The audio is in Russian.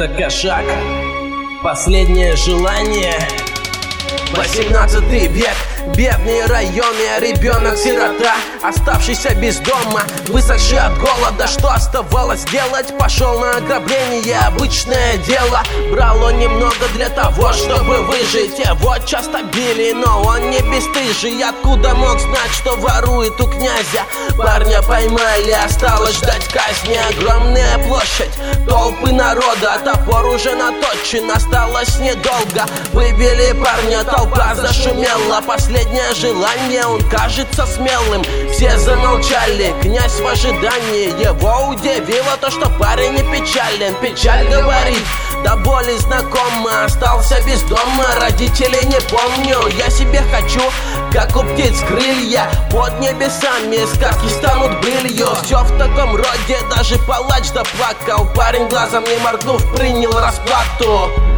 Это кошак, последнее желание. 18 век, бедные районы, ребенок-сирота, оставшийся без дома, высохший от голода. Что оставалось делать? Пошел на ограбление, обычное дело. Брал он немного для того, чтобы выжить. Его часто били, но он не бесстыжий. Откуда мог знать, что ворует у князя? Парня поймали, осталось ждать казни. Огромная площадь, толпы народа, топор уже наточен, осталось недолго. Выбили парня, толпа зашумела. Последнее желание, он кажется смелым. Все замолчали, князь в ожидании. Его удивило то, что парень не печален. Печаль говорит, до боли знакома. Остался без дома, родителей не помню. Я себе хочу, как у птиц крылья. Под небесами сказки станут былью. Все в таком роде, даже палач доплакал. Парень глазом не моргнув принял расплату.